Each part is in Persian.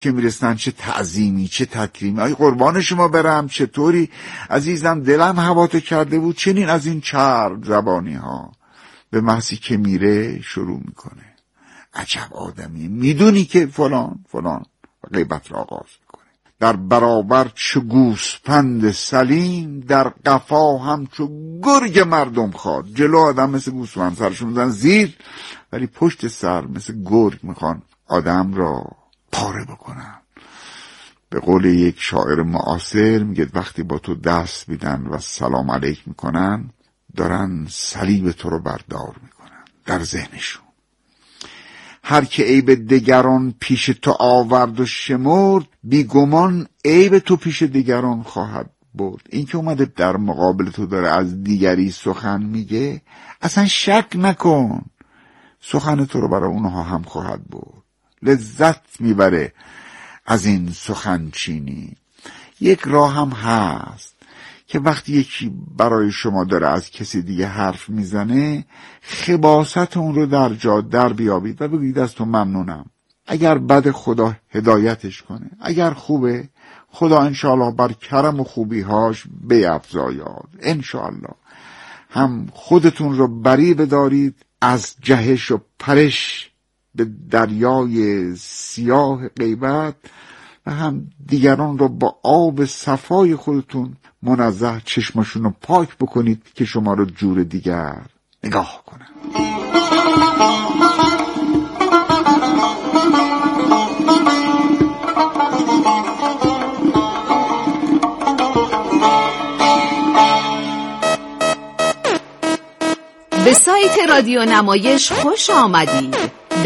که میرسن چه تعظیمی چه تکریمی، ای قربان شما برم، چطوری عزیزم، دلم هواتو کرده بود. چنین از این چرب زبانی ها به محضی که میره شروع میکنه. عجب آدمی، میدونی که فلان فلان غیبت را آغاز میکنه. در برابر چو گوسپند سلیم، در قفا هم چو گرگ مردم خواد. جلو آدم مثل گوسپند سرشون میزن زیر، ولی پشت سر مثل گرگ میخوان آدم را پاره بکنن. به قول یک شاعر معاصر میگه وقتی با تو دست میدن و سلام علیک میکنن، دارن صلیب تو رو بردار میکنن در ذهنشون. هر که عیب دگران پیش تو آورد و شمرد، بیگمان عیب تو پیش دگران خواهد برد. این که اومده در مقابل تو داره از دیگری سخن میگه، اصلا شک نکن سخن تو رو برای اونها هم خواهد برد. لذت میبره از این سخن چینی. یک راه هم هست که وقتی یکی برای شما داره از کسی دیگه حرف میزنه، خباثت اون رو در جا در بیابید و بگید از تو ممنونم. اگر بد خدا هدایتش کنه، اگر خوبه خدا انشاءالله بر کرم و خوبیهاش بیفزاید. انشاءالله هم خودتون رو بری بدارید از جهش و پرش به دریای سیاه غیبت، و هم دیگران رو با آب صفای خودتون منزه چشمشون رو پاک بکنید که شما رو جور دیگر نگاه کنن. به سایت رادیو نمایش خوش آمدید.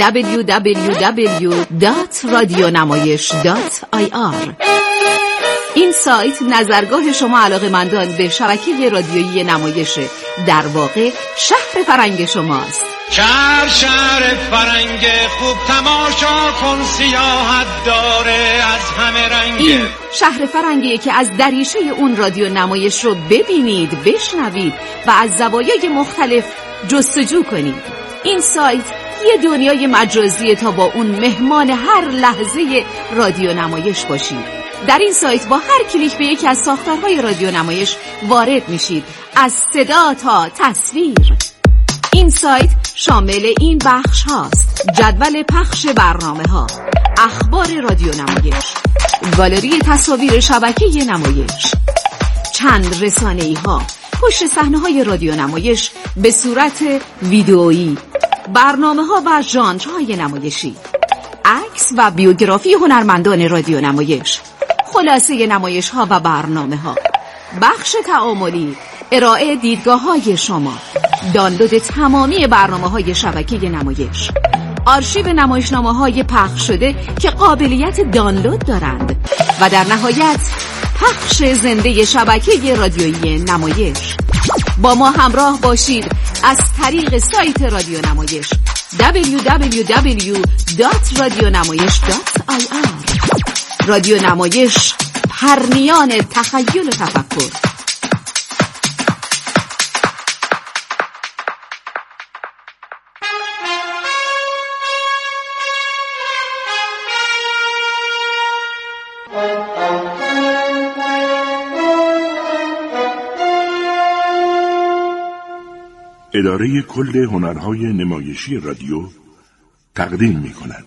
www.radionamayish.ir. این سایت نظرگاه شما علاقه‌مندان به شبکه رادیویی نمایشه، در واقع شهر فرنگ شماست. شهر فرنگ خوب تماشا کن، سیاحت داره از همه رنگ. این شهر فرنگیه که از دریچه اون رادیو نمایش رو ببینید، بشنوید و از زوایای مختلف جستجو کنید. این سایت یه دنیای مجازیه تا با اون مهمان هر لحظه رادیو نمایش باشید. در این سایت با هر کلیک به یکی از ساختارهای رادیو نمایش وارد میشید، از صدا تا تصویر. این سایت شامل این بخش هاست: جدول پخش برنامه ها، اخبار رادیو نمایش، گالری تصاویر شبکه نمایش، چند رسانه‌ای ها، پشت صحنه های رادیو نمایش به صورت ویدئویی، برنامه ها و ژانرهای نمایشی، عکس و بیوگرافی هنرمندان رادیو نمایش، خلاصه نمایش ها و برنامه ها، بخش تعاملی، ارائه دیدگاه های شما، دانلود تمامی برنامه های شبکه نمایش، آرشیو نمایشنامه های پخش شده که قابلیت دانلود دارند و در نهایت پخش زنده شبکه رادیویی نمایش. با ما همراه باشید از طریق سایت رادیو نمایش www.radionamayish.ir. رادیو نمایش، پرنیان تخیل و تفکر. اداره کل هنرهای نمایشی رادیو تقدیم می‌کند.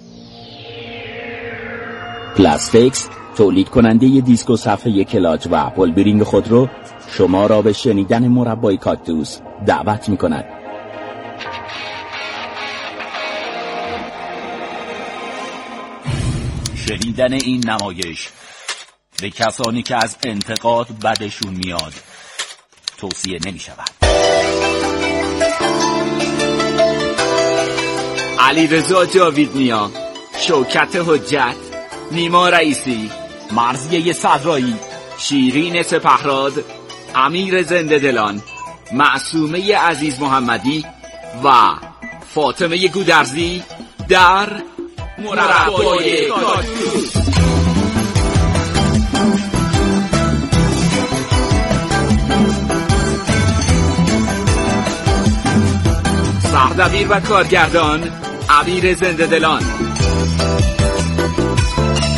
پلاسفیکس، تولید کننده دیسکو صفحه کلاج و پولبرینگ خودرو، شما را به شنیدن مربای کاکتوس دعوت می‌کند. شنیدن این نمایش به کسانی که از انتقاد بدشون میاد توصیه نمی‌شود. علیرضا جاویدنیا، شوکت حجت، نیما رئیسی، مرضیه صدرایی، شیرین سپهراد، امیر زنده دلان، معصومه عزیز محمدی و فاطمه گودرزی در مربای کاکتوس. سردبیر و کارگردان امیر زنده دلان.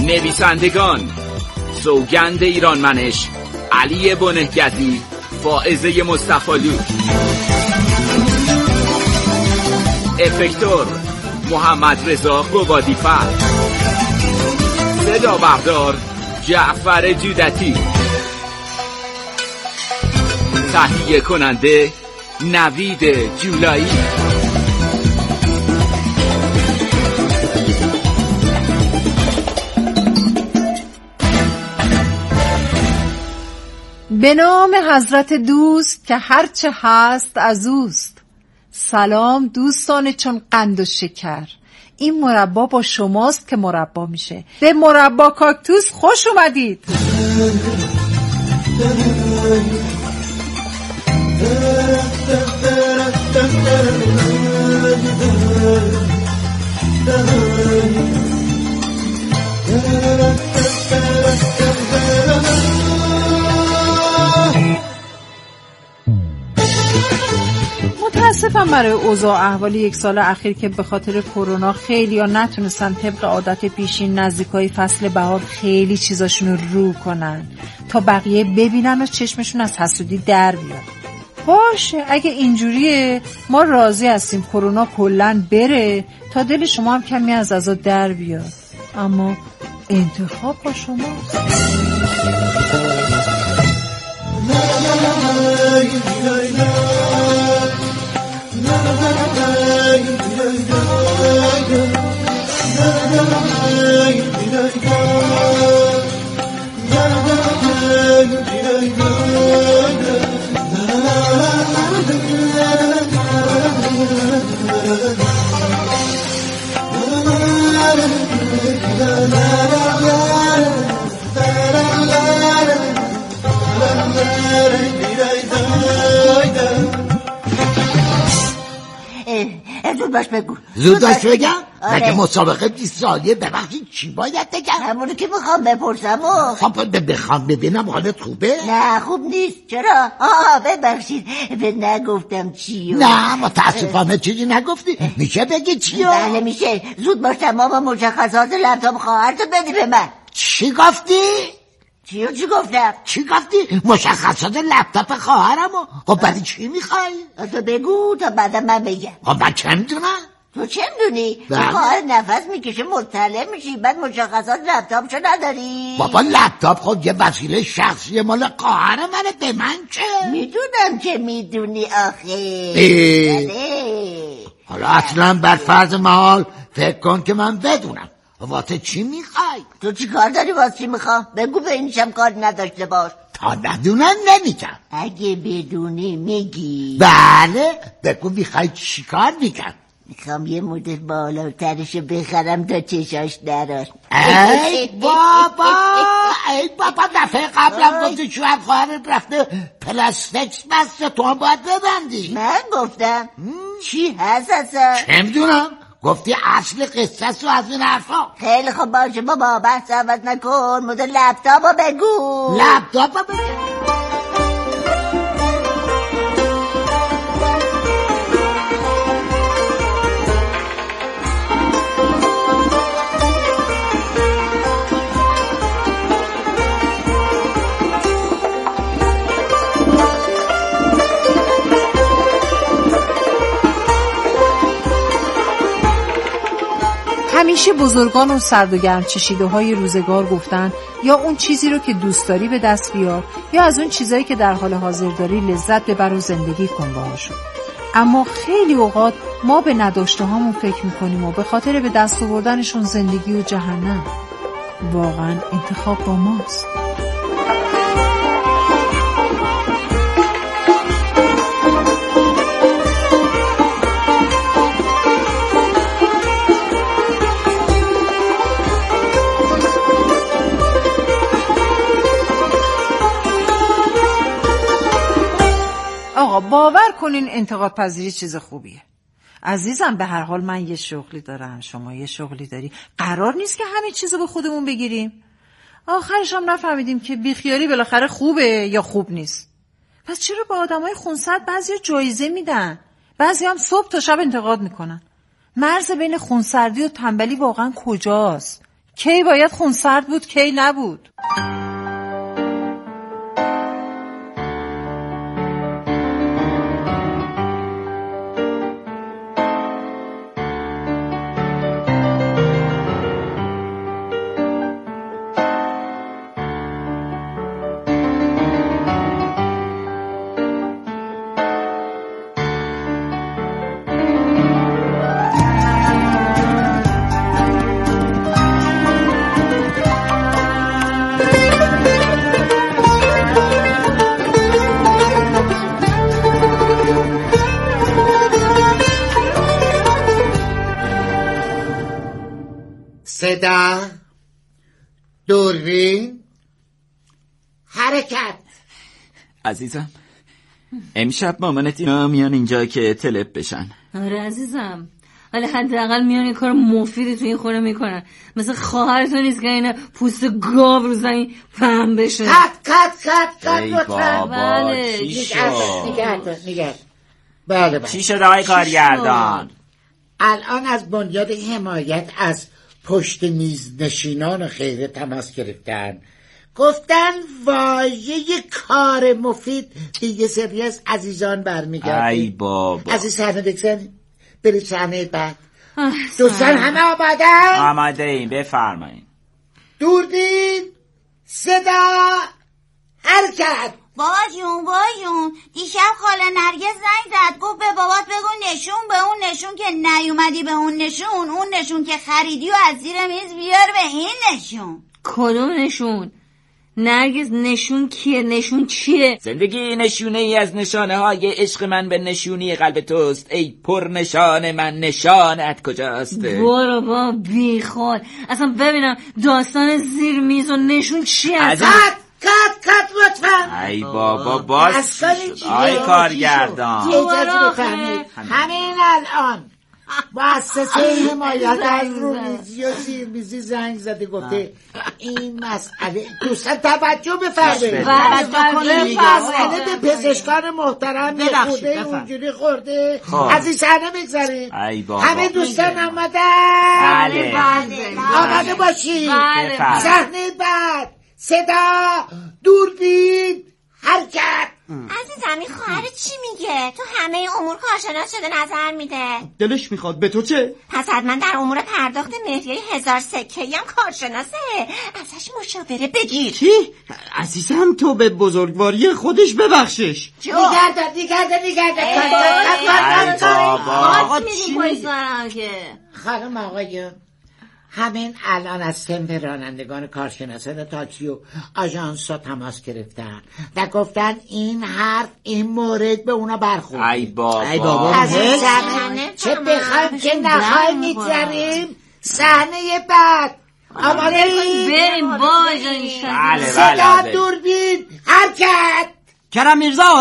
نویسندگان: سوگند ایرانمنش، علی بنهگزی، فائزه مصطفالو. افکتور: محمد رضا قبادی‌فر. صدا بردار: جعفر جودتی. تهیه کننده: نوید جولایی. به نام حضرت دوست که هرچه هست از اوست. سلام دوستان چون قند و شکر، این مربا با شماست که مربا میشه. به مربا کاکتوس خوش اومدید. متاسفم برای اوضاع احوال یک سال اخیر که به خاطر کرونا خیلی ها نتونستن طبق عادت پیشین نزدیکای فصل بهار خیلی چیزاشون رو کنن تا بقیه ببینن و چشمشون از حسودی در بیاد. باشه اگه اینجوریه ما راضی هستیم کرونا کلن بره تا دل شما هم کمی از عزا در بیاد، اما انتخاب با شماست. زود باش بگو. زود باش بگم؟ مگه مسابقه 20 سالیه؟ ببخشید چی باید بگم؟ همونو که میخوام بپرسم. خب بخوام ببینم حالت خوبه؟ نه خوب نیست. چرا؟ ببخشید به نگفتم چیو. نه متاسفانه چیزی نگفتی. میشه بگی چیو؟ بله میشه. زود باش تمام مشخصات لپتاپ خواهرتو بدی به من. چی گفتی؟ چی گفتم؟ چی گفتی؟ مشخصات لپتاپ خواهرمو. خب برای چی میخوای؟ تو بگو تا بعدا من بگم. خب من چه میدونم؟ تو چه میدونی؟ تو خواهر نفس میکشه مطلع میشی بعد مشخصات لپتاپشو نداری؟ بابا لپتاپ خب یه وسیله شخصی مال خواهر منه، به من چه؟ میدونم که میدونی آخه. حالا اصلا بر فرض محال فکر کن که من بدونم. واسه چی میخوای؟ تو چی کار داری واسه چی میخوام؟ بگو به اینشم کار نداشته باش. تا ندونم نمیگم. اگه بدونی میگی؟ بله بگو میخوای چی کار میگم؟ میخوام یه مدل بالاترشو بخرم تا چشاش درست. ای بابا دفعه قبلم گفتی شوهر خواهرت رفته پلاستیکس بسته، تو هم باید ببندی. من گفتم؟ چی هست اصلا؟ چه میدونم؟ گفتی اصل قصه و از این حرفا. خیلی خوب باشه بابا بحث عوض نکن. مدل لپتاپو بگو. لپتاپو بگو. همیشه بزرگان و سرد و گرم چشیده های روزگار گفتن یا اون چیزی رو که دوست داری به دست بیار یا از اون چیزایی که در حال حاضر داری لذت ببر و زندگی کن باهاشون. اما خیلی اوقات ما به نداشته هامون فکر میکنیم و به خاطر به دست آوردنشون زندگی و جهنم. واقعا انتخاب با ماست. آقا باور کنین انتقاد پذیری چیز خوبیه. عزیزم به هر حال من یه شغلی دارم، شما یه شغلی داری، قرار نیست که همه چیزو به خودمون بگیریم. آخرش هم نفهمیدیم که بیخیالی بالاخره خوبه یا خوب نیست. پس چرا به آدمای خونسرد بعضیا جایزه میدن، بعضی هم صبح تا شب انتقاد میکنن؟ مرز بین خونسردی و تنبلی واقعا کجاست؟ کی باید خونسرد بود کی نبود. صدا، دوربین، حرکت. عزیزم امشب مامانت اینا میان اینجا که طلب بشن. آره عزیزم، ولی حداقل میان این کار مفیدی تو این خونه میکنن. مثل خواهرتون نیست که اینا پوست گاو رو زمین پهن بشه. کت لطفا. بله نگرد. بله. چی شد آقای کارگردان؟ الان از بنیاد حمایت از پشت میز نشینان خیره تماس گرفتن، گفتن واژه کار مفید دیگه سری از عزیزان برمیگرده. ای بابا. عزیز صحنه بگذاریم برید صحنه بعد. دوستان همه آمادن؟ آماده ایم، بفرمایید. دوربین، صدا، حرکت. بابا جون دیشب خاله نرگس زنگ زد گفت به بابات بگو نشون به اون نشون که نیومدی، به اون نشون که خریدی و از زیر میز بیار به این نشون. کدوم نشون؟ نرگس نشون کیه؟ نشون چیه؟ زندگی نشونه ای از نشانه های عشق من به نشونی قلب توست ای پر نشان من، نشانت کجاست؟ برو با بیخود. اصلا ببینم داستان زیر میز و نشون چیه؟ کت لطفا. ای بابا باز آی کارگردان اجازه بفرمید. همین الان مؤسسه حمایت از رومیزی و زیرمیزی زنگ زده گفته این مسئله دوستان توجه بفرمایید. مسئله به پزشکان محترم یه خورده اونجوری خورده. از این صحنه بگذارید. همه دوستان آمده آمده باشید. صحنه بعد، صدا، دوربین، حرکت. عزیزم این خواهر چی میگه؟ تو همه امور کارشناس شده نظر میده. دلش میخواد. به تو چه؟ پس حتما در امور پرداخت مهریه 1000 سکه‌ای هم کارشناسه. ازش مشاوره بگیر. چی؟ عزیزم تو به بزرگواری خودش ببخشش. نگرده. آقا چی میگه؟ خانم آقایون، همین الان از صنف رانندگان کارشناسان تاکسی و آژانس ها تماس گرفتن و گفتن این مورد به اونا برخورد. ای بابا از این صحنه چه بخوایم که نخواهیم میگذاریم. صحنه بعد آماده بریم باجا. صدا، دوربین، حرکت. کرم میرزا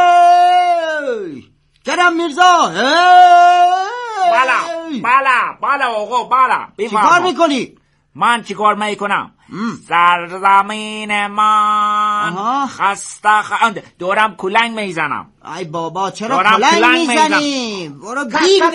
بالا آقا بالا. چیکار میکنی؟ من چیکار میکنم؟ سرزمین من خسته دورم کلنگ میزنم. ای بابا چرا کلنگ میزنی؟ برو بیر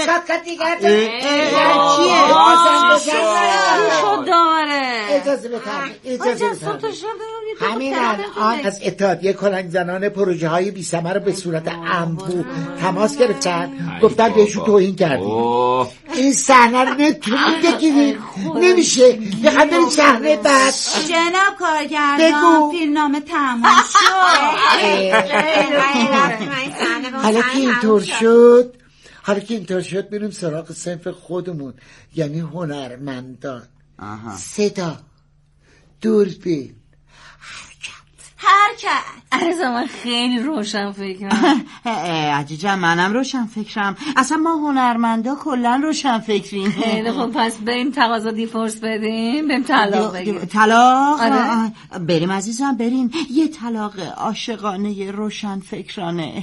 اجازه بفرمایید. همین الان از اتحادیه کلنگ زنان پروژه های بی ثمر به صورت انبوه تماس گرفتن، گفتن بهشون توهین کردیم. این صحنه رو نمیتونید بگیرید، نمیشه. بخوام برید صحنه بعد. جناب کارگردان فیلمنامه تموم شد. حالا که اینطور شد بریم سراغ صنف خودمون، یعنی هنرمندان. صدا، دوربین، حرکت. عزیزم من خیلی روشن فکرم. عجیجم منم روشن فکرم. اصلا ما هنرمندا کلن روشن فکریم. خیلی خب پس بریم تقاضا دیفورس بدیم، بریم طلاق بگیریم. طلاق؟ بریم عزیزم بریم. یه طلاق عاشقانه روشن فکرانه.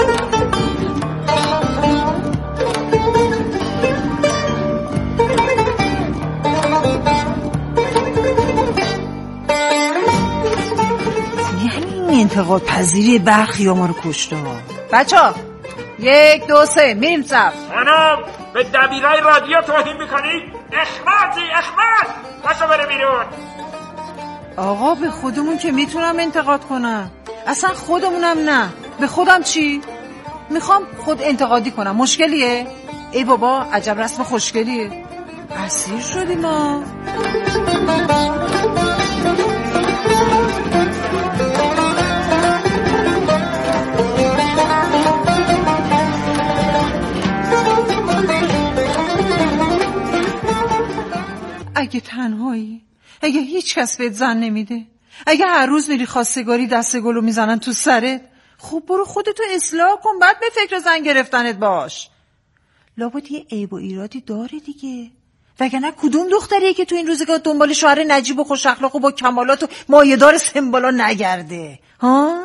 انتقاد پذیری برخی ما رو کشته. بچه ها 1 2 3 میریم صف. خانم به دبیرای رادیو توهین میکنی؟ اخراج پاشو بره بیرون. آقا به خودمون که میتونم انتقاد کنم، اصلا خودمونم نه. به خودم چی؟ میخوام خود انتقادی کنم، مشکلیه؟ ای بابا عجب رسم خوشگلیه. اسیر شدیم ما. اگه تنهایی، اگه هیچ کس بهت زن نمیده، اگه هر روز میری خواستگاری دست گلو میزنن تو سرت، خب برو خودتو اصلاح کن، بعد به فکر زن گرفتنت باش. لابد یه عیب و ایرادی داره دیگه، وگرنه کدوم دختریه که تو این روزگار دنبال شوهر نجیب و خوش اخلاق و با کمالات و مایه‌دار سمبالا نگرده ها؟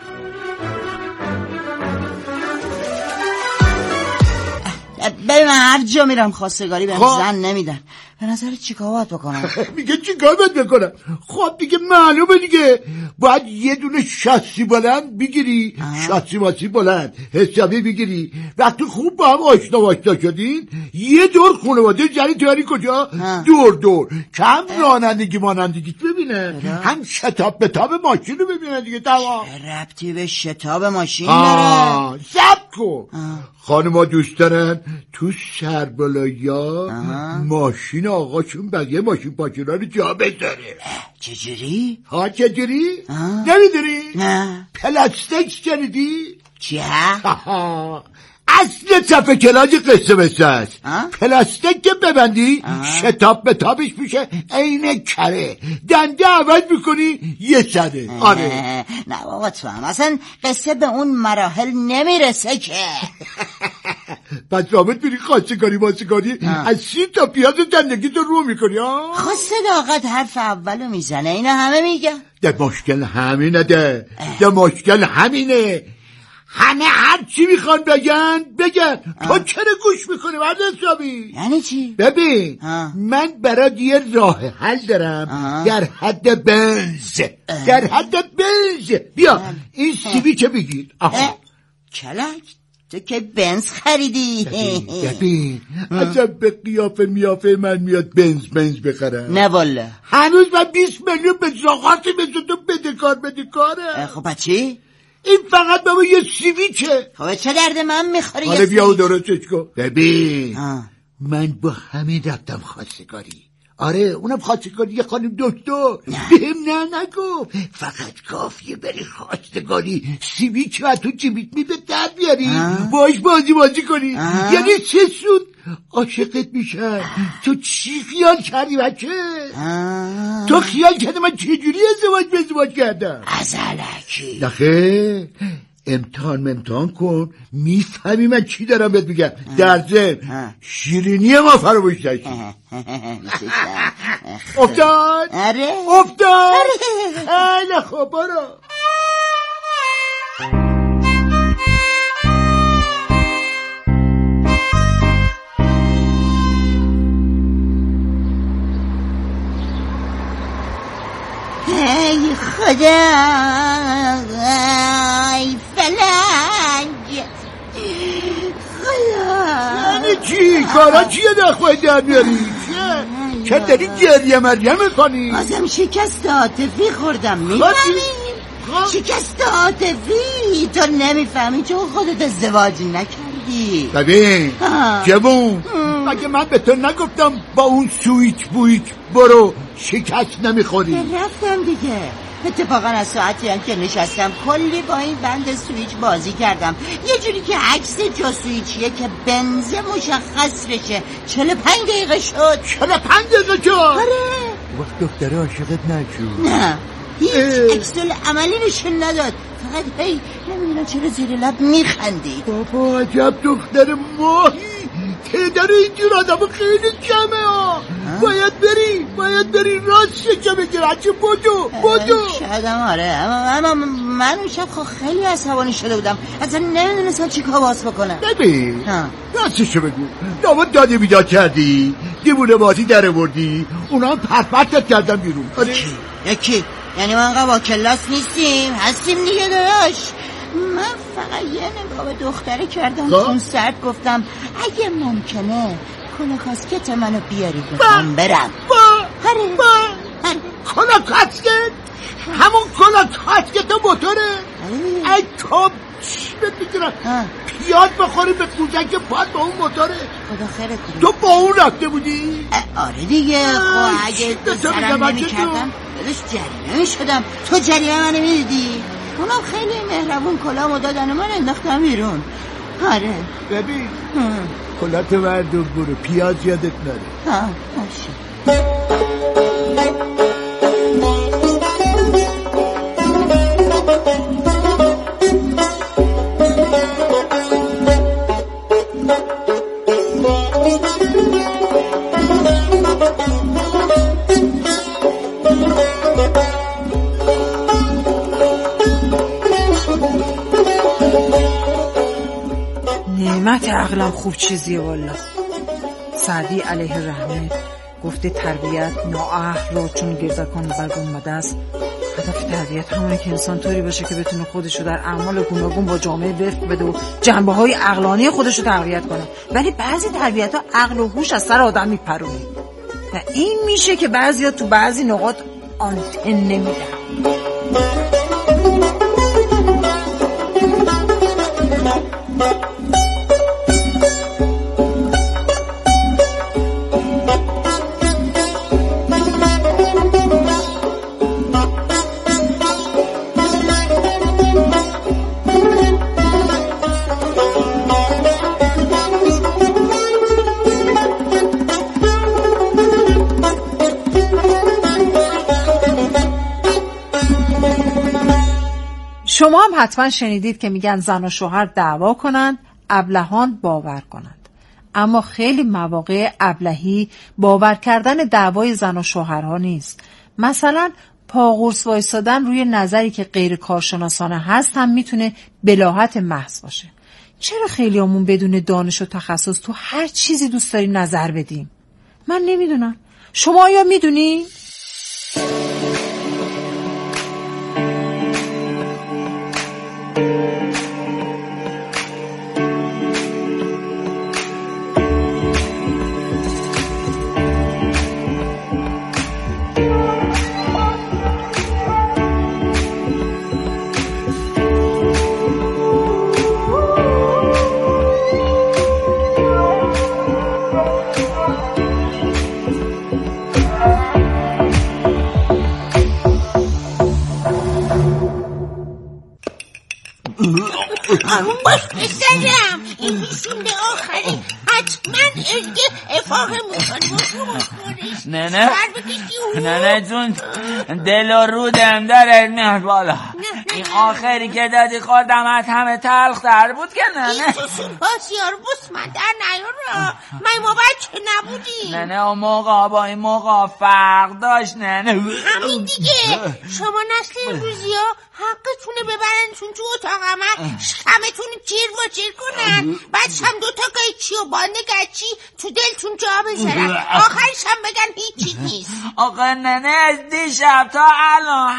ببین من هر جا میرم خواستگاری بهم زن نمیدن. به نظر چیکار باید بکنم؟ میگه چیکار باید بکنم؟ خب دیگه معلومه دیگه، باید یه دونه شاسی بلند بگیری، شاسی ماسی بلند حسابی بگیری. وقتی خوب با هم آشنا شدین یه دور خانواده جری تیاری کجا؟ دور کم رانندگی مانندگی ببینه، هم شتاب بتاب ماشین رو ببینه دیگه. تمام. ربطی به شتاب ماشین داره؟ سب کن. خانما دوست دارن تو سربالایا ماشین آقاشون بقیه ماشین پاچونا رو جا بذاره. چجوری؟ چجوری؟ نمیدونی؟ نه. پلاستیک شنیدی؟ چیه؟ اصل صفحه کلاج قصه بسته است. پلاستیک که ببندی شتاب بتابش میشه عین کره، دنده عوض میکنی یه سده. آره نه بابا تو هم اصلا قصه به اون مراحل نمیرسه که. پس رابط میری خواستگاری ماستگاری از 30 تا پیاز زندگی تو رو میکنی. خود صداقت حرف اولو میزنه، اینا همه میگن. ده مشکل همینه، ده مشکل همینه. همه هر چی میخوان بگن تو چرا گوش میکنی مرد حسابی؟ یعنی چی؟ ببین من برای یه راه حل دارم در حد بنز. بیا این سیبی چه بگیر. کلک تو که بنز خریدی. ببین اصلا به قیافه میافه من میاد بنز بخرم. نه والا هنوز من 20 میلیون به زاغارتی مثل تو بدهکاره. خب بچی؟ این فقط بابا یه سیویچه. خب چه درد من میخوری؟ حالا بیا و درستش کن. ببین من با همین رفتم خواستگاری. آره اونم خواستگاری یه خانم دکتر. بهم نگو فقط کافیه بری خواستگاری سیویچ و تو جیبیت میبه در بیاری باش بازی کنی. یعنی چه سود عاشقت میشن. تو چی خیال کردی بچه؟ تو خیال کردی من چجوری ازدواج کردم؟ از علکی نخه امتحان کن میفهمی من چی دارم بهت میگم. در ضمن شیرینی ما فراموش نشی. افتاد؟ آره افتاد؟ خیلی خوب برو. ای خدا ای فلنگ خدا. یعنی چی؟ کارا چیه نخواهی در میاری؟ چه داری گریه مریم میکنی؟ بازم شکست عاطفی خوردم. میفهمی؟ شکست عاطفی تو نمیفهمی چون خودت ازدواج نکردی. ببین جوون مگه من به تو نگفتم با اون سویچ بویچ برو شکست نمیخوری؟ رفتم دیگه. اتفاقا از ساعتی هم که نشستم کلی با این بند سویچ بازی کردم، یه جوری که عکس جا سویچیه که بنز مشخص بشه. 45 دقیقه شد. 45 دقیقه شد؟ آره. وقت دختره عاشقت نشد؟ نه هیچ عکس‌ال عملی نشون نداد، فقط هی نمیدونم چرا زیر لب میخندید. بابا عجب دختر ماهی. تعداد اینجور آدم خیلی کمه ها. باید بری راست چه بگیر. بچه بودو شایدم آره، اما من اون شب خیلی عصبانی شده بودم، اصلا نمیدونستم چی کار باز بکنم. ببین راستشو بگو، داماد داده بیداد کردی، دیوونه بازی در بردی، اونا هم پرپرتت کردن بیرون. یکی یعنی ما انقدر با کلاس نیستیم؟ هستیم دیگه داداش. من فقط یه نگاه به دختره کردم، چون سرد گفتم اگه ممکنه کلا کاسکت منو بیاری بخوام برم. کلا کاسکت؟ همون کلا کاسکت موتوره؟ ای تو چی بگیرم پیاد بخوری به کوچک پاد با اون موتوره. خدا خیره کنی. تو با اون رفته بودی؟ آره دیگه. خب اگه سرم نمی‌کردم دلش جریمه شدم. تو جریمه منو میدیدی؟ اونم خیلی مهربون کلامو دادن و من انداختم بیرون. آره ببین کلات مردم برو، پیاز یادت نره. باشه. نعمت عقلم خوب چیزیه والا. سعدی علیه رحمه گفته تربیت نااهل رو چون گردکان برگ اومده است. هدف تربیت همونه که انسان طوری باشه که بتونه خودشو در اعمال گوناگون با جامعه وفق بده و جنبه‌های عقلانی خودشو تقویت کنه. ولی بعضی تربیت‌ها عقل و هوش از سر آدم میپرونه و این میشه که بعضیا تو بعضی نقاط آنتن نمیدن. شما هم حتما شنیدید که میگن زن و شوهر دعوا کنند ابلهان باور کنند، اما خیلی مواقع ابلهی باور کردن دعوای زن و شوهرها نیست. مثلا پاقورس وایسادن روی نظری که غیر کارشناسانه هست هم میتونه بلاهت محض باشه. چرا خیلیامون بدون دانش و تخصص تو هر چیزی دوست داریم نظر بدیم؟ من نمیدونم، شما آیا میدونی؟ بسرم این میشونده آخری حتما افاقه میکنی. نه جون دل و رودم داره میاد بالا. این آخری که دادی خودم همه تلخ در بود که این تو سوپاس یار بس من در نیارم. من ما بچه نبودی. اون موقع با این موقع فرق داشت. همین دیگه. شما نسل امروزی ها حقتونه ببرنتون تو اتاق همتون جیر و جیر کنن، بعدش هم 2 تا قیچی و باند گچی تو دلتون جا بذارن، آخرش هم بگن هیچی نیست. آقا از دیشب تا الان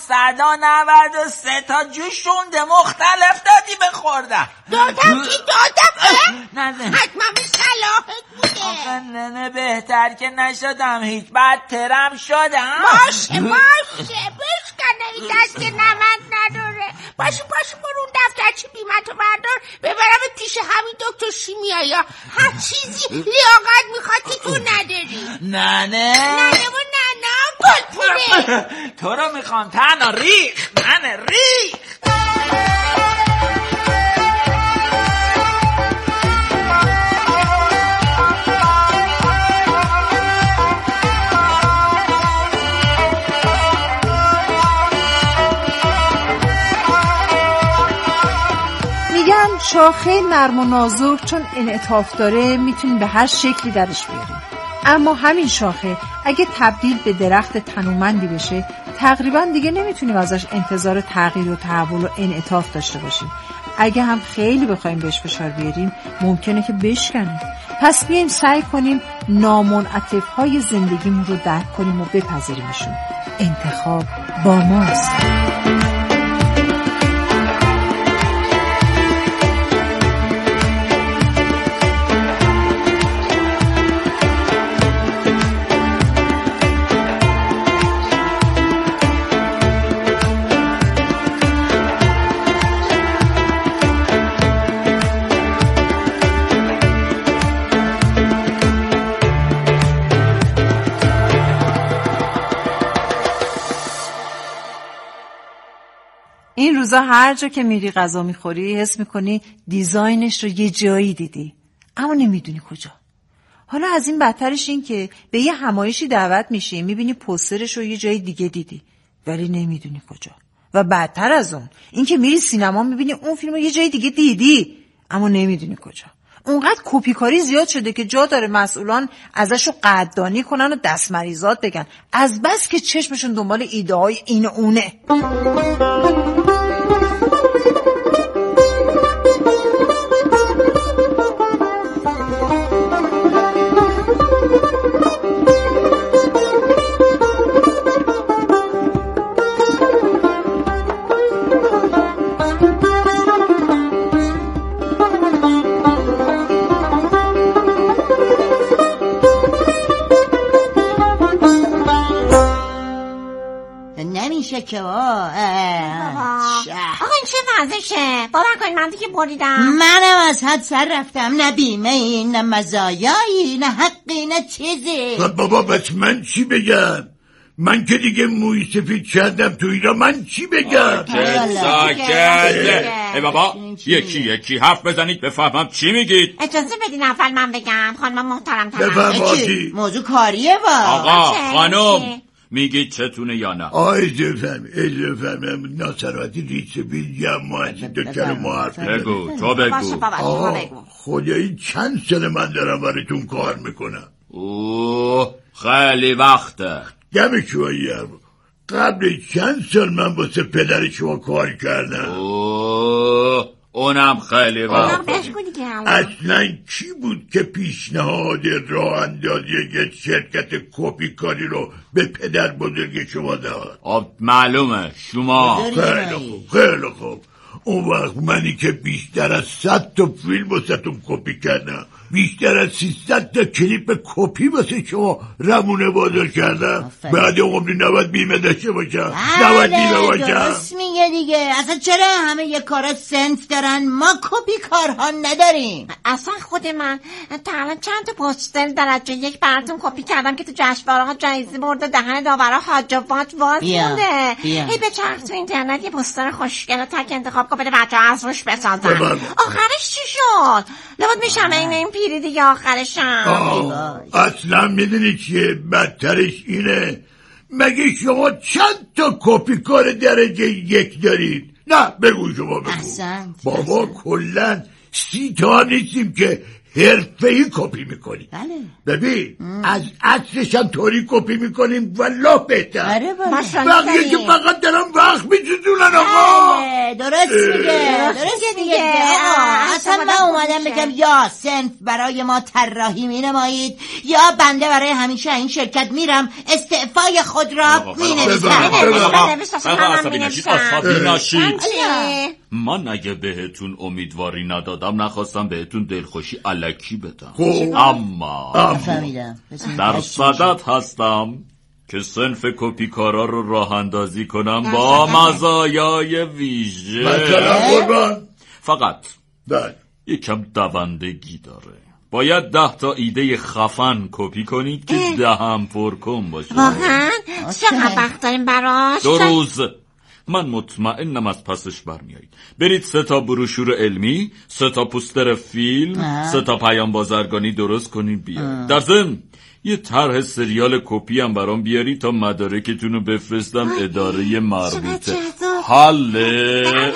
793 تا جوشونده مختلف دادی بخوردم. دادم حتما به صلاحت بوده. آقا بهتر که نشدم، هیچ بدترم شدم. باشه بشکنه این دست نمد نداره. باشه برو اون دفترچه بیمتو بردار ببرم پیش همین دکتر شیمیایی. هر چیزی لیاقت میخواد که تو نداری. نه گلپوره تو رو میخوام تنها ریخ. شاخه نرم و نازک چون انعطاف داره میتونیم به هر شکلی درش بیاریم، اما همین شاخه اگه تبدیل به درخت تنومندی بشه تقریبا دیگه نمیتونیم ازش انتظار تغییر و تحول و انعطاف داشته باشیم. اگه هم خیلی بخوایم بهش فشار بیاریم ممکنه که بشکنه. پس بیایم سعی کنیم نامنعطف‌های زندگیمون رو درک کنیم و بپذیریمشون. انتخاب با ماست. این روزا هر جا که میری غذا میخوری حس میکنی دیزاینش رو یه جایی دیدی اما نمیدونی کجا. حالا از این بدترش این که به یه همایشی دعوت میشی میبینی پوسترش رو یه جای دیگه دیدی ولی نمیدونی کجا. و بدتر از اون این که میری سینما میبینی اون فیلم رو یه جای دیگه دیدی اما نمیدونی کجا. اونقدر کپیکاری زیاد شده که جا داره مسئولان ازشو قدردانی کنن و دستمریزات بگن از بس که چشمشون دنبال ایده های این و اونه. نمیشه که آقا این چه وضعشه؟ باور کنید من دیگه بریدم. منم از حد سر رفتم. نه بیمه این، نه مزایایی، نه حقی، نه چیزی. بابا بس من چی بگم؟ من که دیگه موی سفید کردم تو ایران، من چی بگم؟ ساکت. ای بابا یکی حرف بزنید بفهمم چی میگید. اجازه بدین اول من بگم خانم محترم. بفرمایید. موضوع کاریه با آقا خانم میگید چتونه یا نه؟ اجازه فرمیم ناصراتی ریچ بیل یا ماهی دکتر معرفی. بگو تو بگو. خدایی چند سال من دارم براتون کار میکنم. اوه خیلی وقته. دم شویی قبل چند سال من واسه پدر شما کار کردم. اوه اونم خیلی وقته. اصلا کی بود که پیشنهاد راه اندازی یه شرکت کپی کاری رو به پدر بزرگ شما داد؟ معلومه شما. خیلی خوب. اون وقت منی که بیشتر از 100 تا فیلم واسهتون کپی کردم، بیشتر از 300 تا کلیپ کپی واسه شما رمونه بازار کردم. بعد عمری 90 بیمه داشته باشم. 90 بیمه باشم. درست میگه دیگه. اصلا چرا همه یه کارا سنت دارن ما کپی کارها نداریم؟ اصلا خود من تا الان چند تا پوستر درجه 1 براتون کپی کردم که تو جشنواره‌ها جایزه برده، دهن داورا حاجابات واز مونده. هی به چرخ تو اینترنت یه پوستر خوشگل تک انتخاب کن بده بچه‌ها از روش بسازن. آخرش چی شد؟ لابد میشم این پیری دیگه آخرشم. اصلا میدونی چیه بدترش اینه؟ مگه شما چند تا کپی کار درجه 1 دارید؟ نه بگو شما بگو. بابا کلن 30 تا نیستیم که حرفه‌ای کپی میکنیم. ببین از اصلش هم طوری کپی میکنیم والله بهتر. بقیه که فقط دارم وقت می‌گذرونن آقا. درست میگه. اصلا من اومدم بگم یا صنف برای ما طراحی مینمایید یا بنده برای همیشه این شرکت میرم استعفای خود را مینویسم. من اگه بهتون امیدواری ندادم نخواستم بهتون دلخوشی الکی بدم. اما در صدد هستم که صنف کپی کارا رو راه اندازی کنم با مزایای ویژه. فقط یکم دوندگی داره. باید 10 تا ایده خفن کپی کنید که دهم پرکن باشه. واقعا چقدر وقت داریم براش؟ 2 روز. من مطمئنم از پسش برمیایید. برید 3 تا بروشور علمی، 3 تا پوستر فیلم، 3 تا پیام بازرگانی درست کنید بیارید. در ضمن یه طرح سریال کپی هم برام بیاری تا مدارکتون رو بفرستم اداره مربوطه. حله.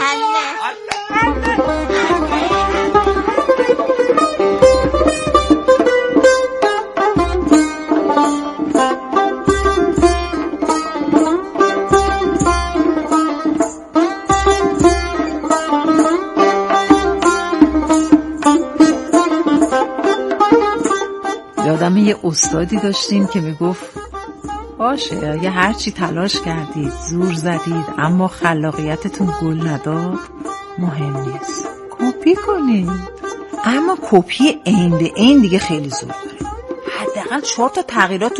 یادم یه استادی داشتیم که میگفت باشه اگه هرچی تلاش کردید زور زدید اما خلاقیتتون گل نداد مهم نیست، کپی کنید. اما کپی عین به عین دیگه خیلی زور داره. حداقل 4 تا تغییرات